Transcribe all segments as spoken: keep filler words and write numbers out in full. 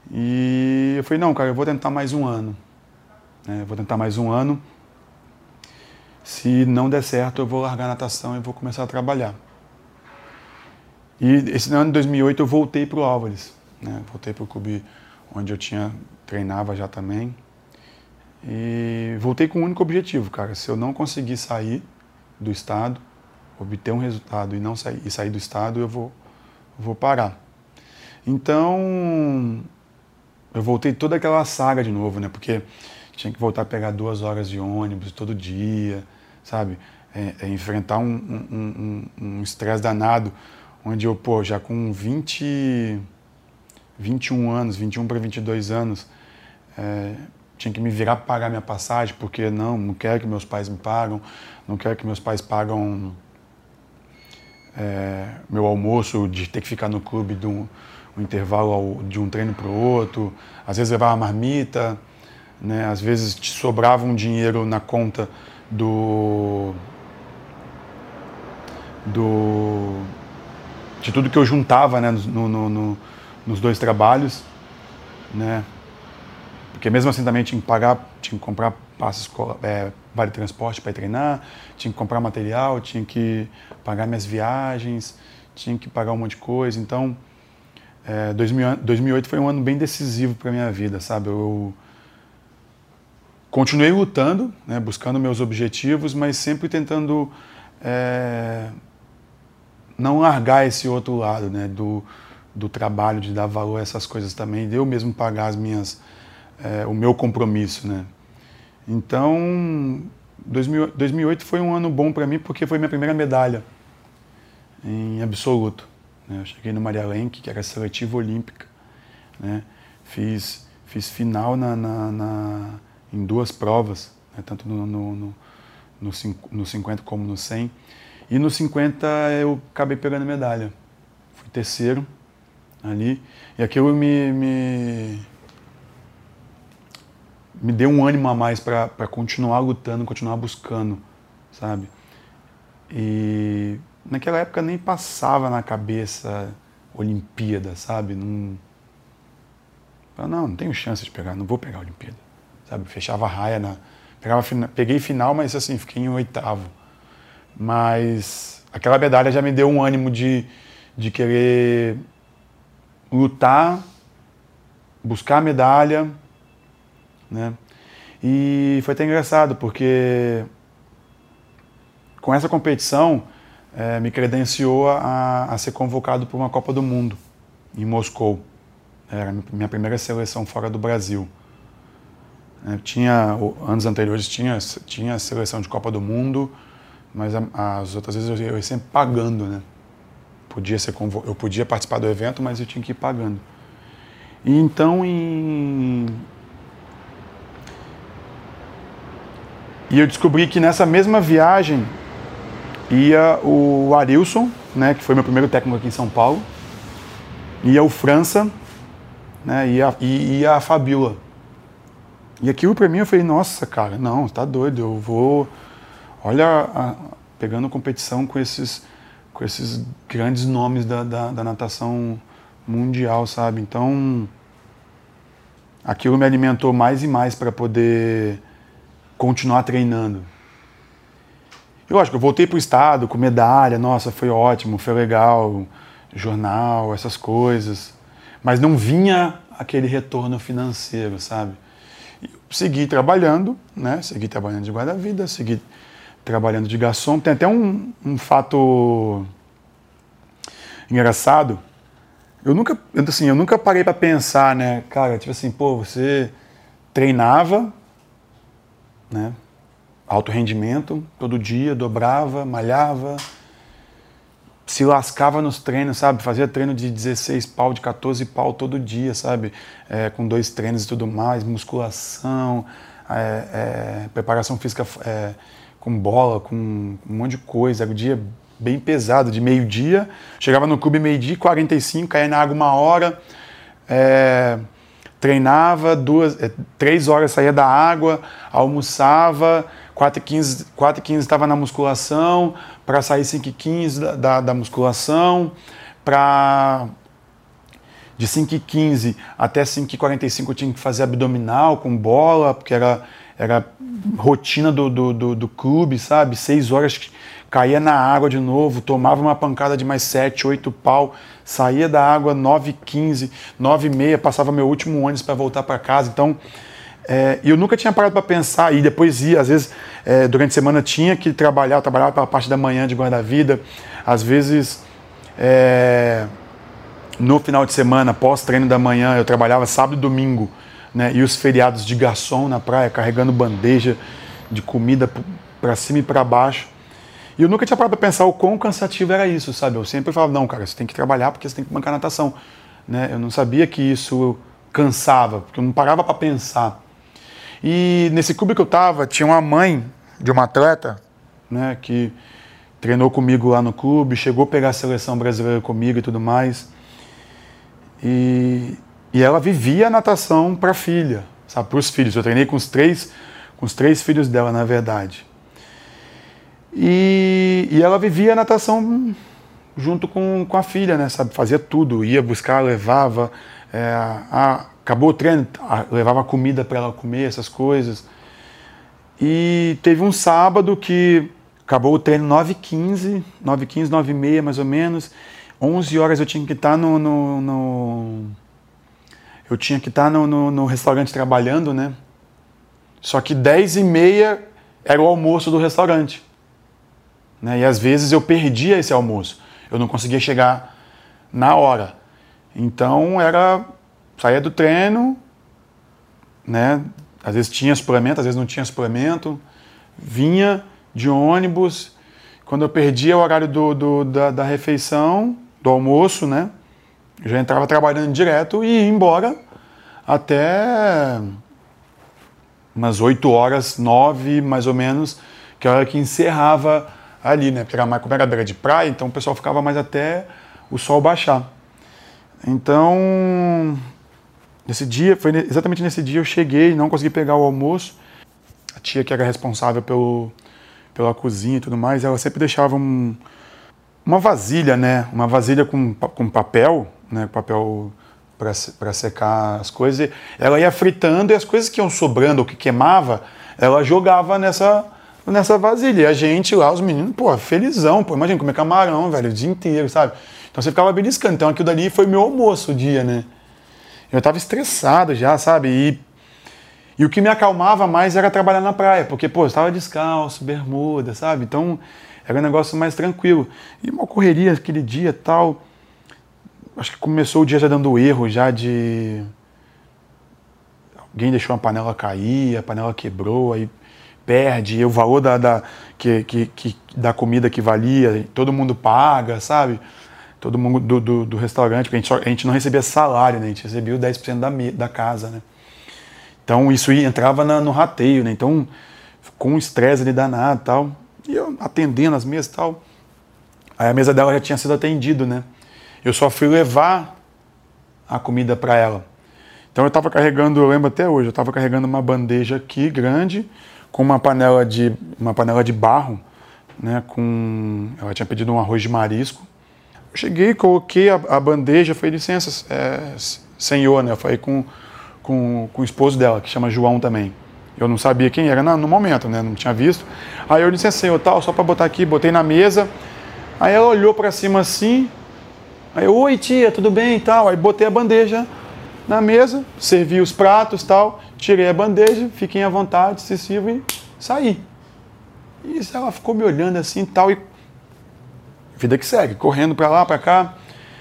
E eu falei, não, cara, eu vou tentar mais um ano. Né? Eu vou tentar mais um ano. Se não der certo, eu vou largar a natação e vou começar a trabalhar. E esse ano de dois mil e oito eu voltei para o Álvares. Né? Voltei para o clube onde eu tinha, treinava já também. E voltei com um único objetivo, cara. Se eu não conseguir sair do estado, obter um resultado e não sair, e sair do estado, eu vou, eu vou parar. Então, eu voltei toda aquela saga de novo, né? Porque tinha que voltar a pegar duas horas de ônibus todo dia, sabe? É, é enfrentar um estresse um, um, um danado, onde eu, pô, já com vinte, vinte e um anos, vinte e um para vinte e dois anos, é, tinha que me virar para pagar minha passagem, porque não, não quero que meus pais me pagam, não quero que meus pais pagam é, meu almoço, de ter que ficar no clube de um, um intervalo de um treino para o outro, às vezes levava marmita, né, às vezes te sobrava um dinheiro na conta do, do de tudo que eu juntava, né, no, no, no, nos dois trabalhos, né? Porque mesmo assim também tinha que pagar, tinha que comprar passes, é, vale transporte para ir treinar, tinha que comprar material, tinha que pagar minhas viagens, tinha que pagar um monte de coisa. Então, é, dois mil, dois mil e oito foi um ano bem decisivo para minha vida, sabe? Eu continuei lutando, né, buscando meus objetivos, mas sempre tentando é, não largar esse outro lado, né, do, do trabalho, de dar valor a essas coisas também, de eu mesmo pagar as minhas É, o meu compromisso, né? Então, dois mil, dois mil e oito foi um ano bom para mim porque foi minha primeira medalha em absoluto. Né? Eu cheguei no Maria Lenk, que era seletiva olímpica, né? Fiz, fiz final na, na, na, em duas provas, né? Tanto no, no, no, no, no cinquenta como no cem. E no cinquenta eu acabei pegando medalha. Fui terceiro ali. E aquilo me... me me deu um ânimo a mais para continuar lutando, continuar buscando, sabe? E naquela época nem passava na cabeça Olimpíada, sabe? Não, não, não tenho chance de pegar, não vou pegar a Olimpíada, sabe? Fechava a raia, na, pegava, peguei final, mas assim, fiquei em oitavo. Mas aquela medalha já me deu um ânimo de, de querer lutar, buscar a medalha, né? E foi até engraçado, porque com essa competição é, me credenciou a, a ser convocado para uma Copa do Mundo em Moscou. Era a minha primeira seleção fora do Brasil. É, tinha, anos anteriores tinha, tinha a seleção de Copa do Mundo, mas a, as outras vezes eu, eu ia sempre pagando, né? Podia ser convo, eu podia participar do evento, mas eu tinha que ir pagando. E então, em... E eu descobri que nessa mesma viagem ia o Arilson, né, que foi meu primeiro técnico aqui em São Paulo, ia o França, né, e ia, ia a Fabiola. E aquilo pra mim eu falei, nossa, cara, não, tá doido, eu vou, olha, a, pegando competição com esses, com esses grandes nomes da, da, da natação mundial, sabe? Então, aquilo me alimentou mais e mais para poder continuar treinando. Eu acho que eu voltei pro estado com medalha, nossa, foi ótimo, foi legal, jornal, essas coisas, mas não vinha aquele retorno financeiro, sabe? Eu segui trabalhando, né? Segui trabalhando de guarda-vida, segui trabalhando de garçom. Tem até um, um fato engraçado. Eu nunca, assim, eu nunca parei para pensar, né, cara, tipo assim, pô, você treinava, né? Alto rendimento, todo dia, dobrava, malhava, se lascava nos treinos, sabe? Fazia treino de dezesseis pau, de quatorze pau todo dia, sabe? É, com dois treinos e tudo mais, musculação, é, é, preparação física é, com bola, com um monte de coisa. Era o dia bem pesado, de meio-dia, chegava no clube meio-dia, quarenta e cinco, caía na água uma hora, é, treinava, duas, três horas saía da água, almoçava, quatro e quinze estava na musculação, para sair cinco e quinze da, da, da musculação, para de cinco e quinze até cinco e quarenta e cinco eu tinha que fazer abdominal com bola, porque era, era rotina do, do, do, do clube, sabe? Seis horas caía na água de novo, tomava uma pancada de mais sete, oito pau, saía da água nove e quinze, nove e meia, passava meu último ônibus para voltar para casa. Então, é, eu nunca tinha parado para pensar, e depois ia, às vezes, é, durante a semana tinha que trabalhar, eu trabalhava pela parte da manhã de guarda-vida, às vezes, é, no final de semana, pós-treino da manhã, eu trabalhava sábado e domingo, né, e os feriados de garçom na praia, carregando bandeja de comida para cima e para baixo. E eu nunca tinha parado para pensar o quão cansativo era isso, sabe? Eu sempre falava, não, cara, você tem que trabalhar porque você tem que bancar natação, né? Eu não sabia que isso cansava, porque eu não parava para pensar. E nesse clube que eu tava, tinha uma mãe de uma atleta, né, que treinou comigo lá no clube, chegou a pegar a seleção brasileira comigo e tudo mais. E, e ela vivia a natação para a filha, sabe? Para os filhos. Eu treinei com os três, com os três filhos dela, na verdade. E, e ela vivia a natação junto com, com a filha, né, sabe? Fazia tudo, ia buscar, levava, é, a, acabou o treino, a, levava comida para ela comer, essas coisas. E teve um sábado que acabou o treino nove e quinze, nove e quinze, nove e meia mais ou menos, onze horas eu tinha que estar no, no, no eu tinha que estar no, no, no restaurante trabalhando, né? Só que dez e meia era o almoço do restaurante. Né? E às vezes eu perdia esse almoço, eu não conseguia chegar na hora. Então era, saía do treino, né? Às vezes tinha suplemento, às vezes não tinha suplemento, vinha de ônibus, quando eu perdia o horário do, do, da, da refeição, do almoço, né? Eu já entrava trabalhando direto e ia embora até umas oito horas, nove mais ou menos, que é a hora que encerrava ali, né? Porque era mais, como era beira de praia, então o pessoal ficava mais até o sol baixar. Então, nesse dia, foi exatamente nesse dia eu cheguei, não consegui pegar o almoço. A tia que era responsável pelo, pela cozinha e tudo mais, ela sempre deixava um, uma vasilha, né? Uma vasilha com, com papel, né? Papel para secar as coisas. Ela ia fritando e as coisas que iam sobrando ou que queimava, ela jogava nessa nessa vasilha. E a gente lá, os meninos, pô, felizão, pô, imagina comer camarão, velho, o dia inteiro, sabe? Então você ficava beliscando. Então aquilo dali foi meu almoço o dia, né? Eu tava estressado já, sabe? E, e o que me acalmava mais era trabalhar na praia, porque, pô, eu estava descalço, bermuda, sabe? Então era um negócio mais tranquilo. E uma correria aquele dia e tal. Acho que começou o dia já dando erro, já de... Alguém deixou uma panela cair, a panela quebrou, aí perde, e o valor da, da, que, que, que, da comida que valia, todo mundo paga, sabe? Todo mundo do, do, do restaurante, porque a gente, só, a gente não recebia salário, né? A gente recebia o dez por cento da, da casa, né? Então isso ia, entrava na, no rateio, né? Então, com um estresse ali danado e tal, e eu atendendo as mesas e tal, aí a mesa dela já tinha sido atendido, né? Eu só fui levar a comida para ela. Então eu estava carregando, eu lembro até hoje, eu estava carregando uma bandeja aqui, grande, com uma panela de, uma panela de barro, né, com, ela tinha pedido um arroz de marisco. Eu cheguei, coloquei a, a bandeja, falei, licença, é, senhor, né, eu falei com, com, com o esposo dela, que chama João também. Eu não sabia quem era no, no momento, né, não tinha visto. Aí eu disse, senhor, tal, só para botar aqui, botei na mesa. Aí ela olhou para cima assim, aí eu, oi tia, tudo bem e tal. Aí botei a bandeja na mesa, servi os pratos e tal, tirei a bandeja, fiquem à vontade, se sirva e saí. E ela ficou me olhando assim e tal, e vida que segue, correndo pra lá, pra cá.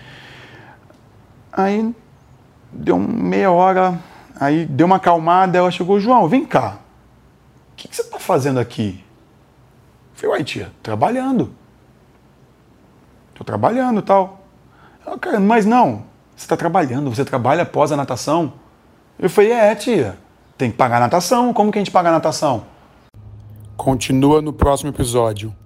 Aí deu meia hora, aí deu uma acalmada, ela chegou, João, vem cá, o que, que você tá fazendo aqui? Eu falei, uai tia, trabalhando. Tô trabalhando e tal. Ela, cara, mas não, você está trabalhando, você trabalha após a natação? Eu falei, é, tia, tem que pagar a natação, como que a gente paga a natação? Continua no próximo episódio.